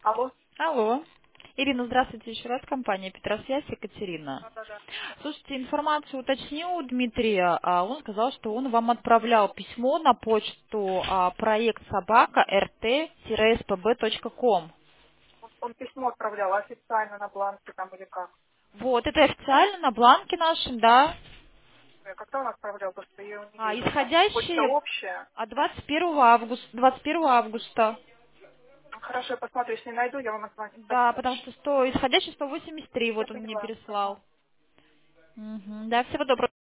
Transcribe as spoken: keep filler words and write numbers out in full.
Алло? Алло. Ирина, здравствуйте еще раз. Компания Петросвязь, Екатерина. Да-да-да. Слушайте, информацию уточнил у Дмитрия. а, Он сказал, что он вам отправлял письмо на почту а, проект собака рт-спб точка ком. Он, он письмо отправлял официально на бланке там или как? Вот, это официально на бланке нашем, да. Э, Когда он отправлял? Потому что я его не А, вижу. Там почта исходящий общая. от двадцать первого августа. двадцать первого августа. Ну, хорошо, я посмотрю. Если найду, я вам отзвоню. Да, Спасибо. потому что сто, исходящий сто восемьдесят три, Я вот он мне поняла. Ага. переслал. Мгм. Да, всего доброго.